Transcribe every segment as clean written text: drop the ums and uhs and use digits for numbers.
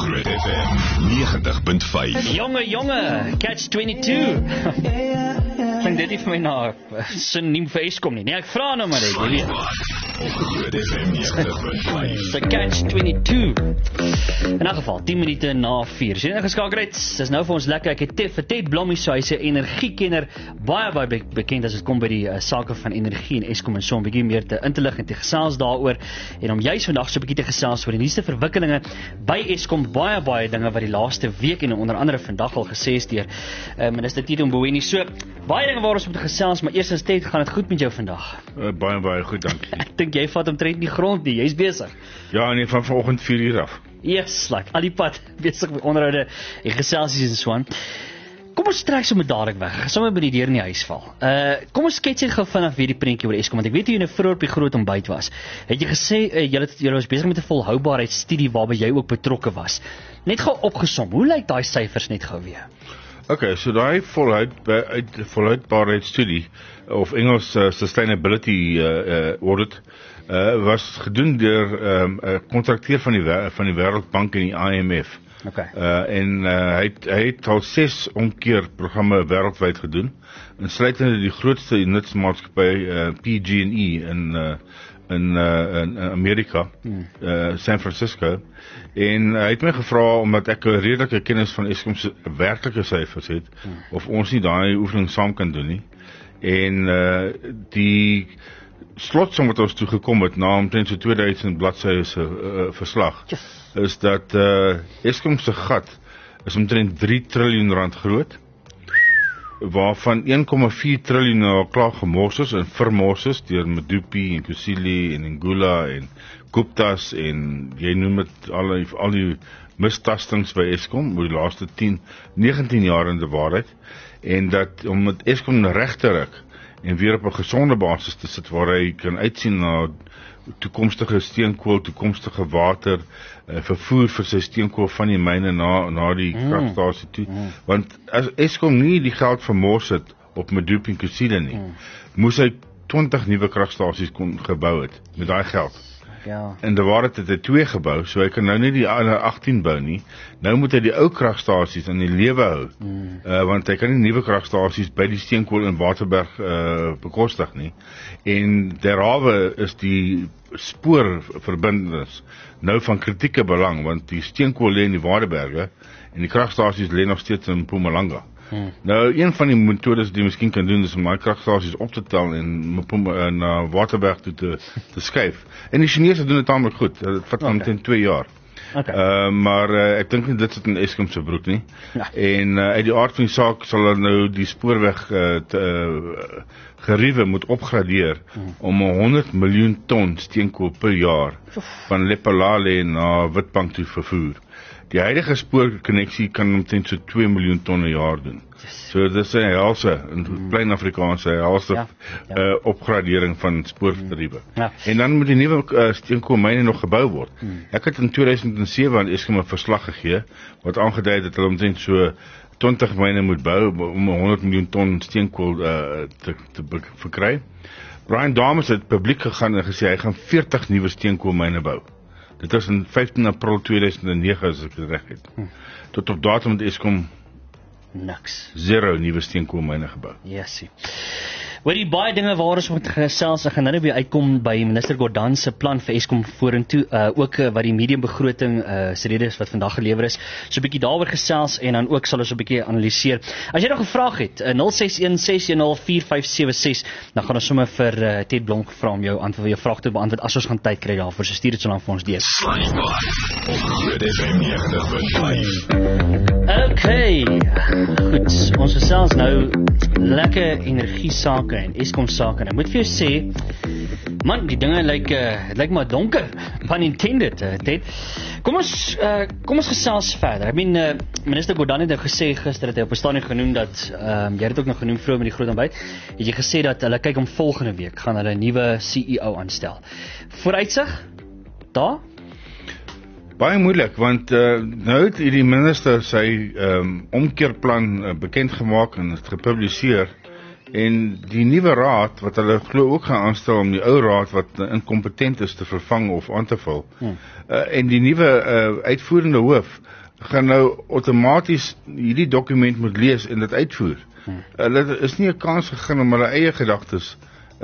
Groot FM 90.5. Jonge, Catch 22. Klink dit nie vir my na synoniem vir Eskom nie. Nee, ek vra nou maar net, jy weet. Groot FM 90.5. The Catch 22. In elk geval, 10 minute na 4. As jy ingeskakel het, dis nou vir ons lekker. Ek het vir Ted Blommy, so hy's 'n energiekenner, baie bekend as dit kom by die sake van energie en Eskom en so 'n bietjie meer in te lig en te gesels daaroor. En om juist vandag so 'n bietjie te gesels oor die nuutste verwikkelinge by Eskom, baie dinge wat die laaste week en onder andere vandag al gesê is deur minister Tito Mboweni. So baie dinge waar ons moet gesels, maar eerstens Ted, gaan dit goed met jou vandag? Baie goed, dankie. Ek dink jy vat omtrent nie grond nie, jy's besig. Ja, nee, van vanoggend 4 uur af. Yes, like al die pad besig met onderhoude en geselsies en so aan. Kom ons trek sommer dadelik weg, sommer by die deur in die huis val. Kom ons skets gou vanaf weer die prentjie oor Eskom, want ek weet jy nou vroeër op die groot ontbyt was. Het jy gesê jy was besig met 'n volhoubaarheidsstudie waarby jy ook betrokke was. Net gou opgesom, hoe lyk daai syfers net gou weer? Okay, so daai volhoubaarheidsstudie of Engels sustainability audit was gedoen deur 'n kontrakteur van die Wêreldbank en die IMF. Okay. En hy het al 6 omkeer programme wêreldwyd gedoen, insluitende die grootste nutsmaatskappy PG&E in Amerika, San Francisco. En hy het my gevra, omdat ek 'n redelike kennis van Eskom se werklike syfers het, of ons nie daai oefening saam kan doen nie. En die slotsom wat ons toe gekom het, na omtrent so 2000 bladsye se verslag, is dat Eskom se gat is omtrent 3 triljoen rand groot, waarvan 1,4 triljoen nou klaar gemors is en vermors is deur Medupi en Kusile en Ngula en Guptas en jy noem dit al die mistastings by Eskom oor die laaste 19 jaar in die waarheid, en dat om met Eskom reg te ruk en weer op 'n gesonde basis te sit waar hy kan uitsien na toekomstige steenkool, toekomstige water, vervoer vir sy steenkool van die myne na die kragstasie toe. Want as Eskom nie die geld vermors het op Medupi en Kusile nie, moes hy 20 nuwe kragstasies kon gebou het met daai geld. Ja. En die waarheid het hy 2 gebou, so hy kan nou nie die ander 18 bou nie. Nou moet hy die ou kragstasies in die lewe hou, want hy kan nie nuwe kragstasies by die steenkool in Waterberg bekostig nie. En derhalwe is die spoorverbintenis nou van kritieke belang, want die steenkool lê in die Waterberge en die kragstasies lê nog steeds in Mpumalanga. Nou, een van die metodes die jy miskien kan doen, is om daai kragstasies op te tel en na Waterberg toe te skuif. En die Chinese doen dit tamelik goed. Dit vat omtrent 2 jaar. Okay. Maar ek dink nie dit sit in Eskom se broek nie. Ja. En uit die aard van die saak sal hulle nou die spoorweg geriewe moet opgradeer om 100 miljoen ton steenkool per jaar van Lephalale na Witbank toe vervoer. Die huidige spoorkonneksie kan omtrent so 2 miljoen ton per jaar doen. So dit is 'n helse, in plain Afrikaanse helse opgradering van spoorgeriewe. Ja. En dan moet die nuwe steenkoolmyne nog gebou word. Ek het in 2007 aan Eskom 'n verslag gegee wat aangedui het dat hulle omtrent so 20 myne moet bou om 100 miljoen ton steenkool te verkry. Brian Dames het publiek gegaan en gesê hy gaan 40 nuwe steenkoolmyne bou. Dit is in 15 April 2009 as ek dit reg het. Tot op datum het Eskom Niks. 0 nuwe steenkoolmyne gebou. Yesie. Oor die baie dinge waar ons moet gesels, ek gaan nou weer uitkom by minister Gordhan se plan vir Eskom vorentoe, ook wat die mediumbegroting se rede is wat vandag gelewer is. So 'n bietjie daaroor gesels en dan ook sal ons 'n bietjie analiseer. As jy nog 'n vraag het, 0616104576, dan gaan ons sommer vir Ted Blom vra om jou antwoord, jou vraag te beantwoord as ons gaan tyd kry daarvoor. So stuur dit so lank vir ons deur. Okay. Goed, ons gesels nou lekker energie sake en Eskom sake. En ek moet vir jou sê, man, die dinge lyk maar donker, pun intended, Ted. Kom ons gesels verder. I mean, minister Gordhan het gesê gister, het hy op 'n stadium genoem dat, jy het dit ook nog genoem vroeër met die groot ontbyt, het jy gesê dat hulle kyk om volgende week gaan hulle 'n nuwe CEO aanstel. Vooruitsig? Daar? Baie moeilik, want nou het die minister sy omkeerplan bekend gemaak en het gepubliseer. En die nuwe raad, wat hulle glo ook gaan aanstel om die ou raad wat inkompetent is te vervang of aan te vul. En die nuwe uitvoerende hoof gaan nou outomaties hierdie dokument moet lees en dit uitvoer. Hulle is nie 'n kans gegee om hulle eie gedagtes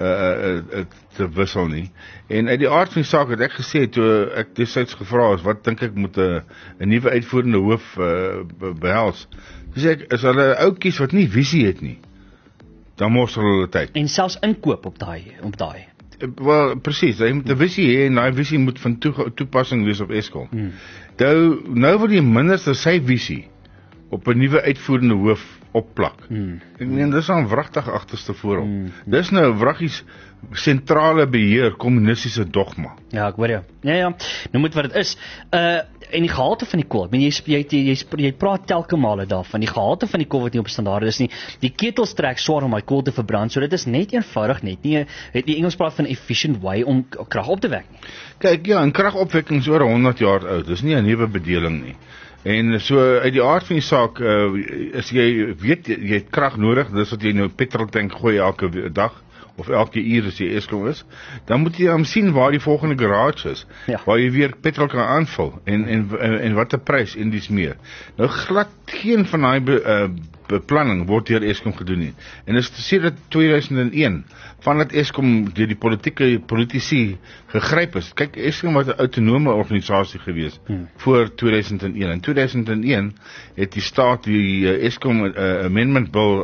te wissel nie. En uit die aard van die saak het ek gesê, toe ek destyds gevra is, wat dink ek moet 'n nuwe uitvoerende hoof behels? Dis ek, is hulle ouetjies wat nie visie het nie, dan mors hulle tyd. En selfs inkoop op daai. Wel, presies, hy moet 'n visie hê en daai visie moet van toepassing wees op Eskom. Nou wil die minister sy visie op 'n nuwe uitvoerende hoof opplak. Ek meen, dis 'n wragtig agterste voor hom. Dis nou wraggies sentrale beheer, kommunistiese dogma. Ja, ek hoor jou. Ja, nou moet wat dit is. En die gehalte van die kool, ek meen jy praat telke male daarvan, die gehalte van die kool wat nie op standaarde is nie, die ketels trek swaar om daai kool te verbrand, so dit is net eenvoudig net nie, het die Engels praat van efficient way om krag op te wek nie. Kyk, ja, 'n kragopwekking is oor 100 jaar oud, dis nie 'n nuwe bedeling nie. En so uit die aard van die saak, as jy weet jy het krag nodig, dis wat jy nou petroltank gooi elke dag, of elke uur as jy Eskom is, dan moet jy sien waar die volgende garage is, waar jy weer petrol kan aanvul, en wat 'n prys en dis meer. Nou glad geen van daai beplanning word deur Eskom gedoen nie. En dis sedert 2001, vandat Eskom deur die politici gegryp is. Kyk, Eskom was 'n autonome organisasie gewees voor 2001. In 2001 het die staat die Eskom Amendment Bill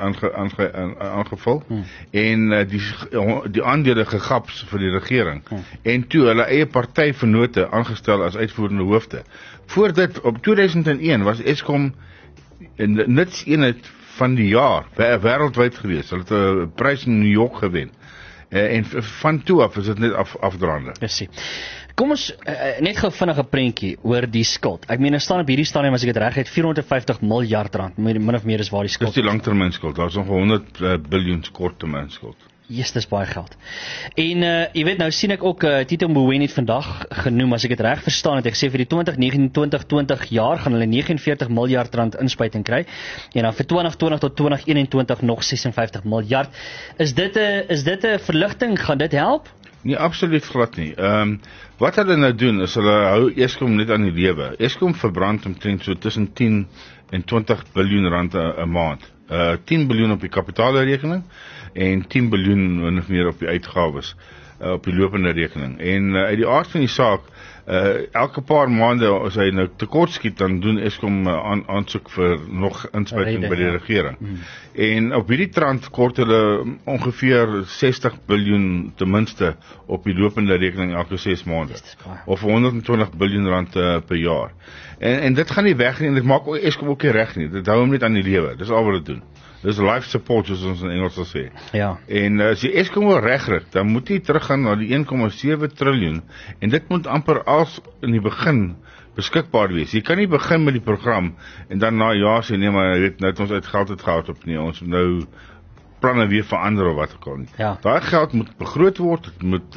aangevul en die aandele gegaps vir die regering en toe hulle eie partyvennote aangestel as uitvoerende hoofde. Voor dit, op 2001 was Eskom 'n nutseenheid van die jaar wêreldwyd gewees. Hulle het 'n prys in New York gewen. En van toe af is dit net afdraande. Precies. Kom ons net gou vinnig 'n prentjie oor die skuld. Ek meen, daar staan op hierdie stadium, as ek dit reg het, 450 miljard rand, min of meer is waar die skuld. Dis die langtermynskuld. Daar's nog 100 biljoen korttermynskuld. Dis baie geld. En jy weet, nou sien ek ook Tito Mboweni het vandag genoem, as ek dit reg verstaan het, ek sê vir die 2019-2020 jaar gaan hulle 49 miljard rand inspuiting kry en dan vir 2020 tot 2021 nog 56 miljard. Is dit 'n verligting? Gaan dit help? Nee, absoluut glad nie. Wat hulle nou doen is hulle hou Eskom net aan die lewe. Eskom verbrand omtrent so tussen 10 en 20 biljoen rand 'n maand. 10 biljoen op die kapitaalrekening en 10 biljoen min of meer op die uitgawes op die lopende rekening. En uit die aard van die saak, elke paar maande as hy nou tekort skiet, dan doen Eskom aansoek vir nog inspuiting by die regering. En op hierdie trant kort hulle ongeveer 60 biljoen ten minste op die lopende rekening elke 6 maande. Of 120 biljoen rand per jaar. En dit gaan nie weg nie, en dit maak Eskom ook nie reg nie. Dit hou hom net aan die lewe. Dis al wat dit doen. Dis life support, soos ons in Engels sal sê. Ja. En as jy Eskom wil regrig, dan moet jy teruggaan na die 1,7 triljoen en dit moet amper als in die begin beskikbaar wees. Jy kan nie begin met die program en dan na jaar sê nee, maar jy weet nou het ons uit geld gehad op nie. Ons nou planne weer verander of wat ook al nie. Ja. Daai geld moet begroot word, dit moet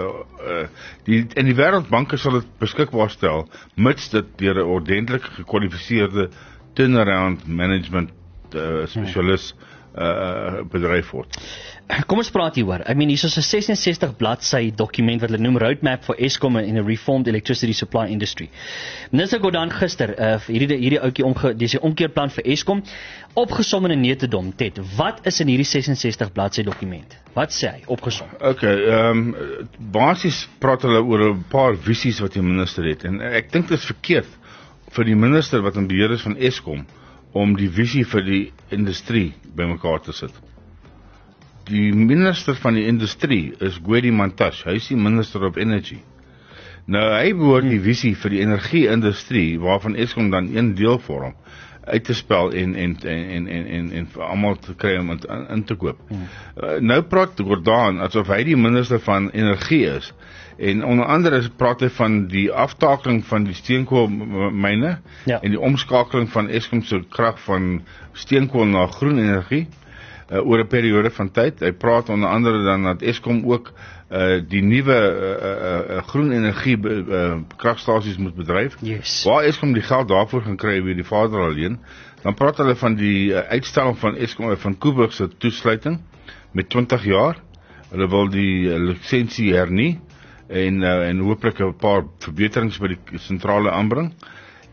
in die Wêreldbank sal dit beskikbaar stel mits dit deur 'n ordentlik gekwalifiseerde turnaround management spesialis bedryf word. Kom ons praat hieroor. Ek meen, hier is 'n 66 bladsy dokument wat hulle noem Roadmap for Eskom in a Reformed Electricity Supply Industry. Minister Gordhan gister, hierdie ouetjie dis 'n omkeerplan vir Eskom, opgesom in 'n netedom. Ted, wat is in hierdie 66 bladsy dokument? Wat sê hy, opgesom? Okay, basies praat hulle oor 'n paar visies wat die minister het. En ek dink dit is verkeerd vir die minister wat in beheer is van Eskom om die visie vir die industrie bymekaar te sit. Die minister van die industrie is Gwedi Mantashe, hy is die minister of energy. Nou, hy behoort die visie vir die energie-industrie, waarvan Eskom dan een deel vorm, uit te spel en vir almal te kry om in te koop. Nou praat Gordhan asof hy die minister van energie is, en onder andere praat hy van die aftakeling van die steenkoolmyne en die omskakeling van Eskom se krag van steenkool na groen energie oor 'n periode van tyd. Hy praat onder andere dan dat Eskom ook die nuwe groen energie kragstasies moet bedryf. Waar Eskom die geld daarvoor gaan kry weer die vader alleen. Dan praat hulle van die uitstel van Eskom van Koeberg se toesluiting met 20 jaar. Hulle wil die lisensie hernie en hopelik 'n paar verbeterings by die sentrale aanbring.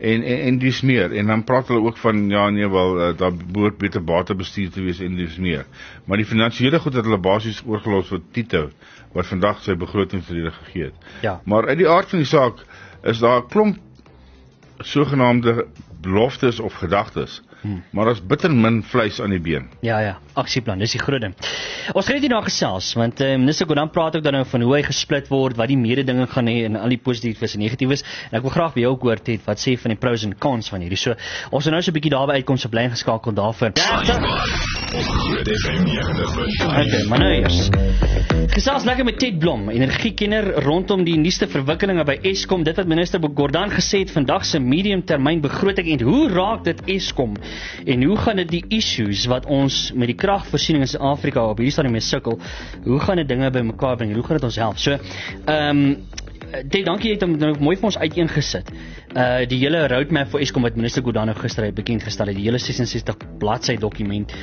en dis meer. En dan praat hulle ook van ja nee wel daar behoort beter batebestuur te wees en dis meer. Maar die finansiële goed het hulle basies oorgelos vir Tito wat vandag sy begrotingsrede gegee het. Ja. Maar uit die aard van die saak is daar 'n klomp sogenaamde beloftes of gedagtes. Maar daar's bitter min vleis aan die been. Ja, aksieplan, dis die groot ding. Ons gaan net hierna gesels, want minister Gordhan praat ook dan nou van hoe hy gesplit word, wat die mededinging gaan hê en al die positiefs en negatiefs. En ek wil graag by jou ook hoor, Ted, wat sê van die pros en cons van hierdie. So, ons gaan nou so 'n bietjie daarby uitkom, so bly ingeskakel daarvoor. Groot FM 90.5. Okay, maar nou eers. Gesels lekker met Ted Blom, energiekenner rondom die nuutste verwikkelinge by Eskom. Dit wat minister Gordhan gesê het vandag se mediumtermyn begroting en hoe raak dit Eskom? En hoe gaan dit die issues wat ons met die kragvoorsiening in Suid-Afrika op hierdie stadium mee sukkel, hoe gaan dit dinge bymekaar bring? Hoe gaan dit ons help? So, Ted, dankie jy het hom nou mooi vir ons uiteengesit. Die hele roadmap vir Eskom wat minister Gordhan nou gister het bekend gestel het, die hele 66 bladsy dokument.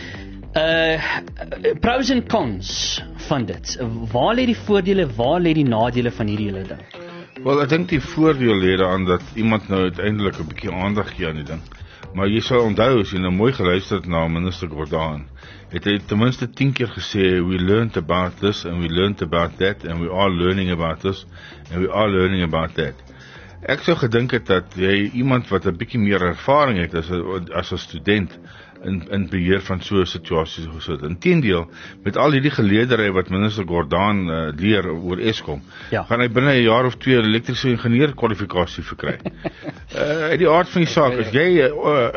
Pros en cons van dit. Waar lê die voordele, waar lê die nadele van hierdie hele ding? Wel, ek dink die voordeel lê daaraan dat iemand nou uiteindelik 'n bietjie aandag gee aan die ding. Maar jy sal onthou as jy nou mooi geluister het na minister Gordhan, het hy ten minste 10 keer gesê we learned about this and we learned about that and we are learning about this and we are learning about that. Ek sou gedink het dat jy iemand wat 'n bietjie meer ervaring het as 'n student in beheer van so 'n situasie gesit. Inteendeel, met al hierdie geleerdery wat minister Gordhan leer oor Eskom, gaan hy binne 'n jaar of 2 elektriese ingenieur kwalifikasie verkry. Uit die aard van die saak, as jy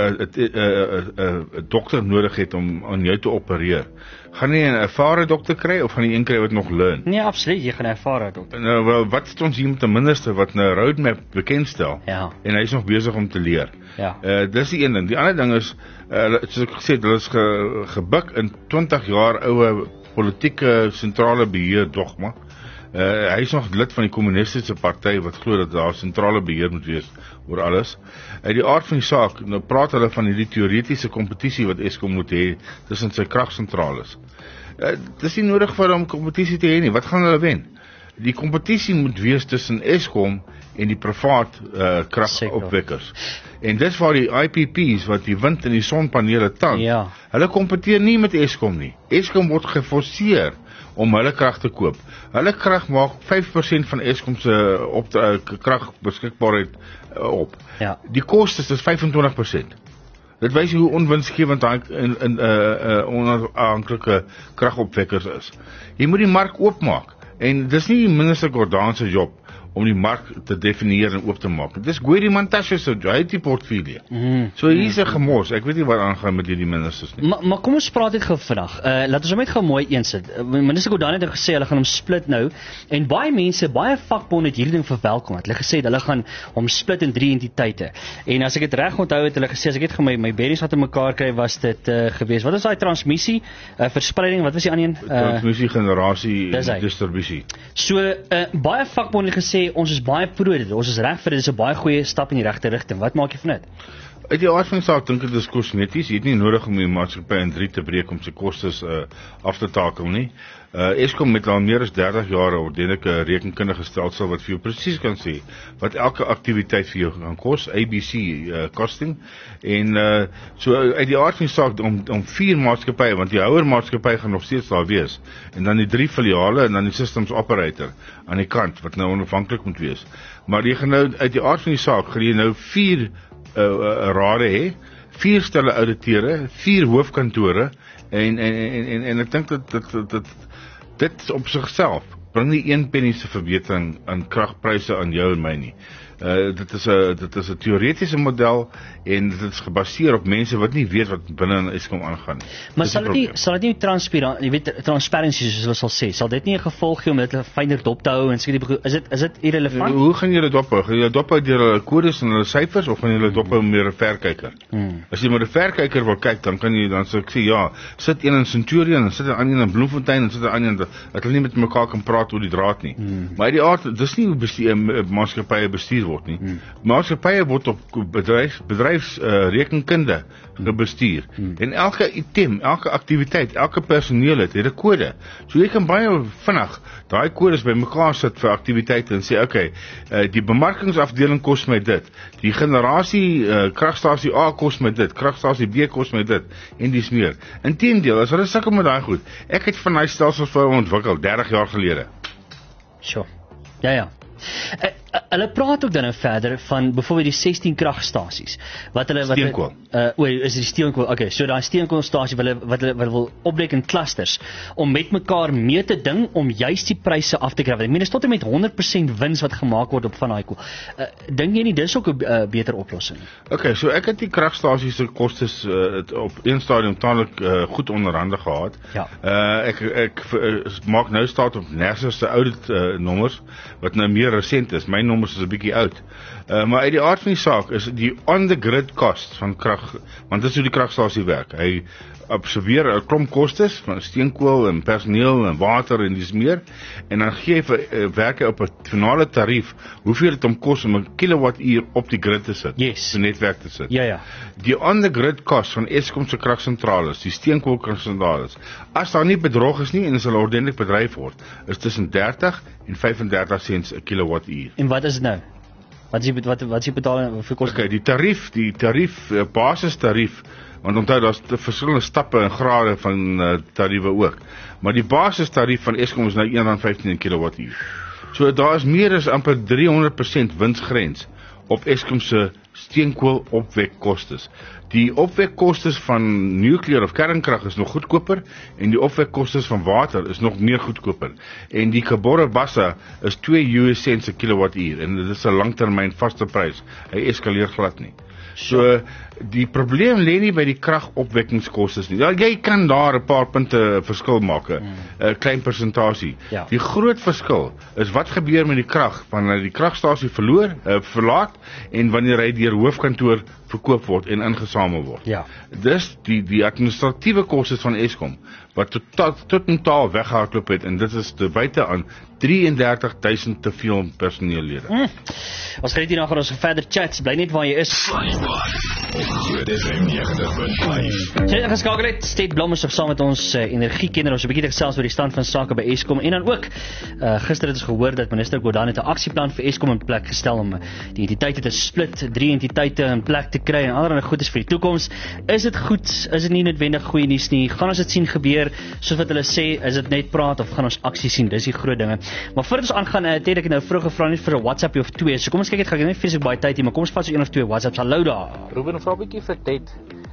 'n dokter nodig het om aan jou te opereer, gaan jy 'n ervare dokter kry of gaan jy een kry wat nog learn? Nee, absoluut, jy gaan 'n ervare dokter. Nou wel, wat is ons hier met 'n minister wat 'n roadmap bekendstel en hy is nog besig om te leer. Dis die een ding. Die ander ding is soos ek gesê het, hulle is gebuk in 20 jaar oue politieke sentrale beheer dogma. Hy is nog lid van die kommunistiese party wat glo dat daar sentrale beheer moet wees oor alles. Uit die aard van die saak, nou praat hulle van hierdie teoretiese kompetisie wat Eskom moet hê tussen sy kragsentrales. Dis nie nodig vir hom kompetisie te hê nie. Wat gaan hulle wen? Die kompetisie moet wees tussen Eskom en die privaat kragopwekkers. En dis waar die IPP's wat die wind en die sonpanele tank, hulle kompeteer nie met Eskom nie. Eskom word geforseer om hulle krag te koop. Hulle krag maak 5% van Eskom se kragbeskikbaarheid op. Die kostes is 25%. Dit wys hoe onwinsgewend onafhanklike kragopwekkers is. Jy moet die mark oopmaak. En dis nie minister Gordhan se job om die mark te definieer en oop te maak. Dis Gwedi Mantashe se portfolio. So hier's 'n gemors. Ek weet nie wat aangaan met hierdie ministers nie. Maar kom ons praat dit gou vandag. Laat ons hom net gou mooi eensit. Minister Gordhan het gesê hulle gaan hom split nou en baie mense, baie vakbonde het hierdie ding verwelkom. Hulle gesê hulle gaan hom split in 3 entiteite. En as ek dit reg onthou het hulle gesê as ek net gaan my berries wat in mekaar kry was dit gewees. Wat is daai transmissie, verspreiding, wat was die ander een? Transmissie, generasie en distribusie. So baie vakbonde het gesê ons is baie pro dit. Ons is reg vir dit. Dis 'n baie goeie stap in die regte rigting. Wat maak jy van dit? Uit die aard van die saak dink ek dit is kosmeties. Jy het nie nodig om die maatskappy in 3 te breek om sy kostes af te takel nie. Eskom het al meer as 30 jaar 'n ordentlike rekenkundige stelsel wat vir jou presies kan sê wat elke aktiwiteit vir jou gaan kos, ABC costing. En so uit die aard van die saak om 4 maatskappye, want die houer maatskappy gaan nog steeds daar wees, en dan die 3 filiale en dan die systems operator aan die kant wat nou onafhanklik moet wees. Maar jy gaan nou uit die aard van die saak gaan jy nou 4 rade hê, 4 stelle auditeure, 4 hoofkantore en ek dink dat dit op sigself bring nie 1 penny se verbetering aan kragpryse aan jou en my nie. Dit is 'n teoretiese model en dit is gebaseer op mense wat nie weet wat binne in Eskom aangaan nie. Maar sal dit nie transparant, jy weet, transparency soos hulle sal sê, sal dit nie 'n gevolg gee om dit fynner dop te hou en sê is dit irrelevant? Hoe gaan jy dit dophou? Gaan jy dit dophou deur hulle kodes en hulle syfers of gaan jy dit dophou met 'n verkyker? As jy met 'n verkyker wil kyk, dan sou ek sê ja, sit een in Centurion en sit 'n ander in Bloemfontein en sit 'n ander dat hulle nie met mekaar kan praat oor die draad nie. Maar die aard, dis nie hoe maatskappye bestuur word nie. Maatskappye word op bedryfsrekenkunde gebestuur. En elke item, elke aktiwiteit, elke personeel het 'n kode. So jy kan baie vinnig daai kodes bymekaar sit vir aktiwiteite en sê, okay, die bemarkingsafdeling kos my dit, die generasie kragstasie A kos my dit, kragstasie B kos my dit en dis meer. Inteendeel, as hulle sukkel met daai goed, ek het van daai stelsels vir ontwikkel 30 jaar gelede. Sure. Ja. Hulle praat ook dan nou verder van byvoorbeeld die 16 kragstasies wat hulle Steenkool. Is die steenkool. Okay, so daai steenkoolstasie wat hulle wil opbreek in clusters om met mekaar mee te ding om juist die pryse af te kry. Ek meen is tot met 100% wins wat gemaak word op van daai kool. Dink jy nie dis ook 'n beter oplossing? Okay, so ek het die kragstasies se kostes op een stadium tamelik goed onderhande gehad. Ja. Ek maak nou staat op NERSA se audit nommers wat nou meer resent is. My nommers is 'n bietjie oud. Maar uit die aard van die saak is die on the grid cost van krag, want dit is hoe die kragstasie werk. Hy observeer 'n klomp kostes van steenkool en personeel en water en dis meer en dan gee hy werk hy op 'n finale tarief hoeveel dit hom kos om 'n kilowattuur op die grid te sit. Yes. Die netwerk te sit. Ja. Die on the grid cost van Eskom se kragsentrales, die steenkoolkragsentrales, as daar nie bedrog is nie en as hulle ordentlik bedryf word, is tussen 30 en 35 sents 'n kilowattuur. En wat is dit nou? Wat is die betaling vir kos? Okay, die tarief, basistarief, want onthou daar's verskillende stappe en grade van tariewe ook. Maar die basistarief van Eskom is nou R1.15 per kilowattuur. So daar is meer as amper 300% winsgrens op Eskom se steenkool opwekkostes. Die opwekkostes van nukleer of kernkrag is nog goedkoper en die opwekkostes van water is nog meer goedkoper. En die Gabora Bassa is $2 per kilowattuur en dit is 'n langtermyn vaste prys. Hy eskaleer glad nie. So die probleem lê nie by die kragopwekkingskostes nie. Ja, jy kan daar 'n paar punte verskil maak, 'n klein persentasie. Ja. Die groot verskil is wat gebeur met die krag wanneer die kragstasie verlaat en wanneer hy deur hoofkantoor verkoop word en ingesamel word. Ja. Dis die administratiewe kostes van Eskom wat tot totaal weggehardloop het en dit is te buite aan 33,000 te veel personeellede. Ons gaan hier nou gaan ons verder chats, bly net waar jy is. Groot FM 90.5. Sy geskakel het, State Blommers op saam met ons energiekenner, ons 'n bietjie gesels oor die stand van sake by Eskom en dan ook gister het ons gehoor dat minister Gordhan het 'n aksieplan vir Eskom in plek gestel om die entiteite te split, 3 entiteite in plek te kry en allerlei goedes vir die toekoms. Is dit goed? Is dit nie noodwendig goeie nuus nie? Gaan ons dit sien gebeur soos wat hulle sê? Is dit net praat of gaan ons aksie sien? Dis die groot dinge. Maar voordat ons aangaan, het ek nou vroeg gevra net vir 'n WhatsApp of 2. So kom ons kyk, ek gaan net vreeslik baie tyd hier, maar kom ons vat so 1 of 2 WhatsApps. Hallo daar. Ruben, vra 'n bietjie vir Ted.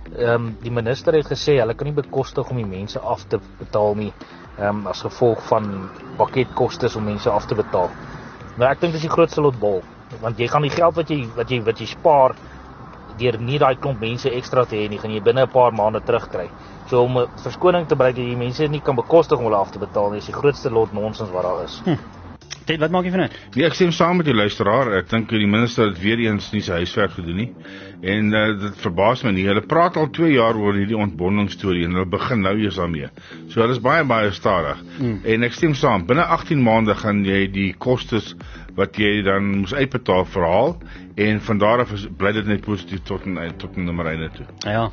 Die minister het gesê hulle kan nie bekostig om die mense af te betaal nie, as gevolg van pakketkoste om mense af te betaal. Maar ek dink dis die grootste lotbol, want jy gaan die geld wat jy spaar deur nie daai klomp mense ekstra te hê nie, gaan jy binne 'n paar maande terugkry. So om 'n verskoning te bereik dat die mense nie kan bekostig om hulle af te betaal nie, is die grootste lot nonsens wat daar is. Ted, wat maak jy van dit? Nee, ek stem saam met die luisteraar. Ek dink die minister het weer eens nie sy huiswerk gedoen nie. En dit verbaas my nie. Hulle praat al 2 jaar oor hierdie ontbondingsstorie en hulle begin nou eers daarmee. So hulle is baie stadig. En ek stem saam, binne 18 maande gaan jy die kostes wat jy dan moes uitbetaal verhaal en van daar af bly dit net positief tot 'n nommer einde toe. Ja.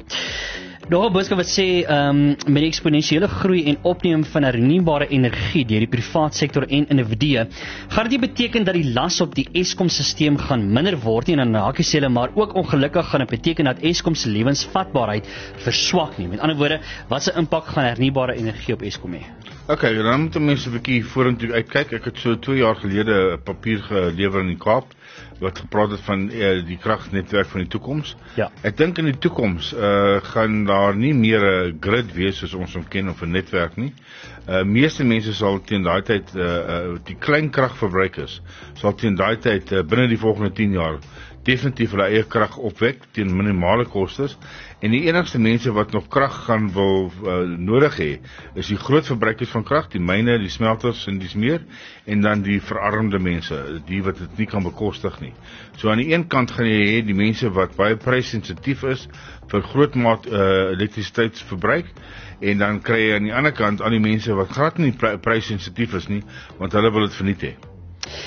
Nog 'n boodskap wat sê met die eksponensiële groei en opneem van hernubare energie deur die privaat sektor en individue, gaan dit nie beteken dat die las op die Eskom-stelsel gaan minder word nie, en dan hakie sê hulle, maar ook ongelukkig gaan dit beteken dat Eskom se lewensvatbaarheid verswak nie. Met ander woorde, wat se impak gaan hernubare energie op Eskom hê? Okay, dan moet mense 'n bietjie vorentoe uitkyk. Ek het so 2 jaar gelede 'n papier gelewer in die Kaap wat gepraat het van die kragnetwerk van die toekoms. Ja. Ek dink in die toekoms gaan daar nie meer 'n grid wees soos ons hom ken of 'n netwerk nie. Meeste mense sal teen daai tyd die klein kragverbruikers sal teen daai tyd binne die volgende 10 jaar definitief hulle eie krag opwek teen minimale kostes. En die enigste mense wat nog krag gaan wil nodig hê, is die groot verbruikers van krag, die myne, die smelters en dis meer, en dan die verarmde mense, die wat dit nie kan bekostig nie. So aan die een kant gaan jy hê die mense wat baie prysensitief is vir grootmaat elektrisiteitsverbruik, en dan kry jy aan die ander kant al die mense wat glad nie prysensitief is nie, want hulle wil dit verniet hê.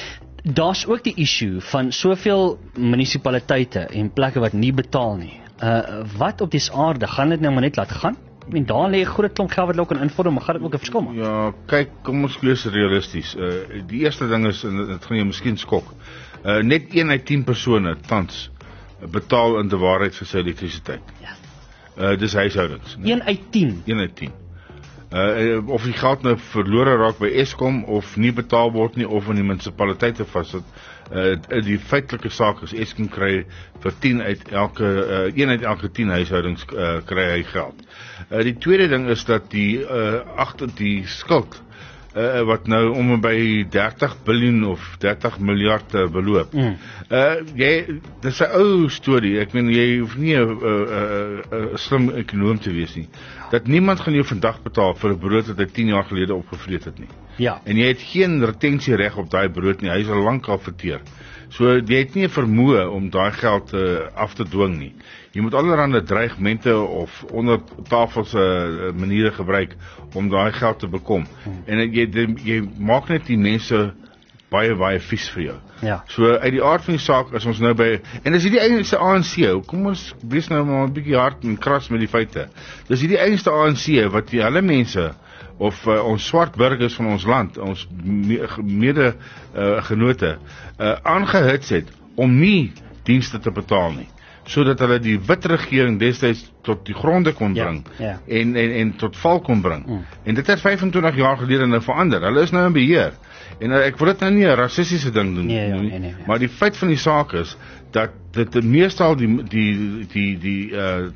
Daar's ook die issue van soveel munisipaliteite en plekke wat nie betaal nie. Wat op die aarde gaan dit nou maar net laat gaan? En daar lê 'n groot klomp geld wat hulle kan invorder, maar gaan dit ook 'n verskil maak? Ja, kyk, kom ons wees realisties. Die eerste ding is, en dit gaan jou miskien skok, net 1 uit 10 persone tans betaal in die waarheid vir sy elektrisiteit. Ja. Dis huishoudings. 1 uit 10. 1 uit 10. Of die geld nou verlore raak by Eskom of nie betaal word nie of in die munisipaliteite vassit. Die feitelike saak is Eskom kry vir 1 uit elke 10 huishoudings kry hy geld. Die tweede ding is dat die skuld wat nou om by 30 biljoen of 30 miljard beloop. Dis 'n ou storie. Ek meen jy hoef nie 'n slim ekonom te wees nie. Dat niemand gaan jou vandag betaal vir 'n brood wat hy 10 jaar gelede opgevreet het nie. Ja. En jy het geen retensiereg op daai brood nie. Hy is al lank al verteer. So jy het nie 'n vermoë om daai geld af te dwing nie. Jy moet allerlei dreigemente of onder tafels maniere gebruik om daai geld te bekom. En jy maak net die mense baie vies vir jou. Ja. So uit die aard van die saak is ons nou by, en dis hierdie enigste ANC, kom ons wees nou maar 'n bietjie hard en kras met die feite. Dis hierdie enigste ANC wat hulle mense of ons swart burgers van ons land, ons mede genote aangehits het om nie dienste te betaal nie, sodat hulle die wit regering destyds tot die gronde kon bring en tot val kon bring. En dit het 25 jaar gelede nou verander. Hulle is nou in beheer. En ek wil dit nou nie 'n rassistiese ding doen nie. Maar die feit van die saak is dat dit meestal die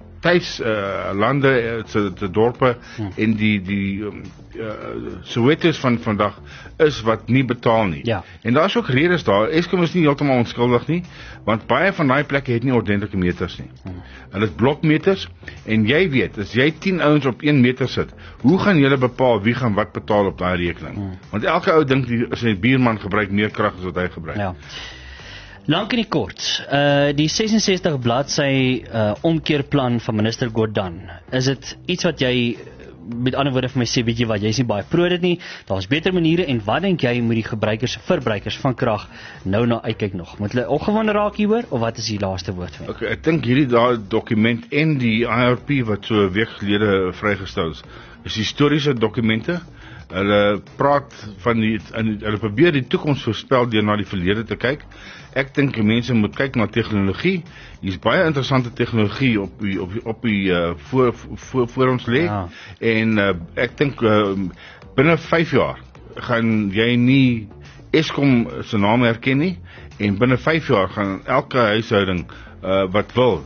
lande, se dorpe en die Sowetos van vandag is wat nie betaal nie. Ja. En daar's ook redes daar. Eskom is nie heeltemal onskuldig nie, want baie van daai plekke het nie ordentlike meters nie. Hulle het blokmeters en jy weet, as jy 10 ouens op 1 meter sit, hoe gaan julle bepaal wie gaan wat betaal op daai rekening? Want elke ou dink sy buurman gebruik meer krag as wat hy gebruik. Ja. Lank en die kort, die 66 bladsy omkeerplan van minister Gordhan, is dit iets wat jy, met ander woorde vir my sê, weet jy wat, jy is nie baie pro dit nie, daar's beter maniere, en wat dink jy moet die verbruikers van krag nou na uitkyk nog? Moet hulle opgewonde raak hieroor, of wat is die laaste woord vir my? Okay, ek dink hierdie dokument en die IRP wat so 'n week gelede vrygestel is historiese dokumente. Hulle praat van hulle probeer die toekoms voorspel deur na die verlede te kyk. Ek dink mense moet kyk na tegnologie. Hier's baie interessante tegnologie op die voor ons lê. Ja. En ek dink binne 5 jaar gaan jy nie Eskom se naam herken nie, en binne 5 jaar gaan elke huishouding wat wil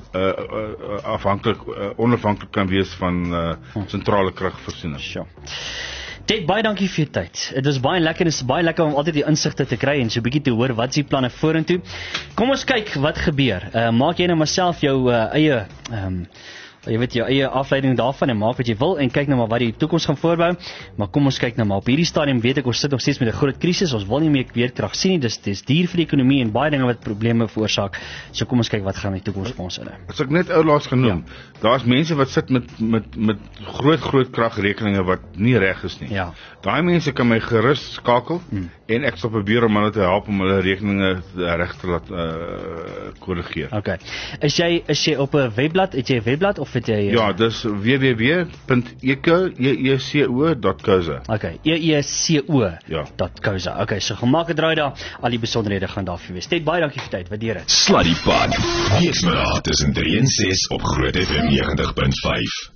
onafhanklik kan wees van sentrale kragvoorsiening. Sure. Ted, baie dankie vir jou tyd. Dit was baie lekker, dit is baie lekker om altyd die insigte te kry en so 'n bietjie te hoor wat is die planne vorentoe. Kom ons kyk wat gebeur. Maak jy nou maar self jou eie jy weet jou eie afleiding daarvan en maak wat jy wil en kyk nou maar wat die toekoms gaan voorbou. Maar kom ons kyk nou maar op hierdie stadium, weet ek ons sit nog steeds met 'n groot krisis. Ons wil nie meer weerkrag sien nie. Dis duur vir die ekonomie en baie dinge wat probleme veroorsaak. So kom ons kyk wat gaan die toekoms vir ons inhou. As ek net oulaas genoem, daar's mense wat sit met groot kragrekeninge wat nie reg is nie. Ja. Daai mense kan my gerus skakel en ek sal probeer om hulle te help om hulle rekeninge reg te laat korrigeer. Okay. Is jy op 'n webblad? Het jy 'n webblad of het jy Ja, dis www.eeco.co.za. Okay, eeco.co.za. Okay, so gemaak 'n draai daar. Al die besonderhede gaan daar vir wees. Ted, baie dankie vir tyd. Waardeer dit. Sluddy Pad. Weesmiddag tussen 3 en 6 op Groot FM 90.5.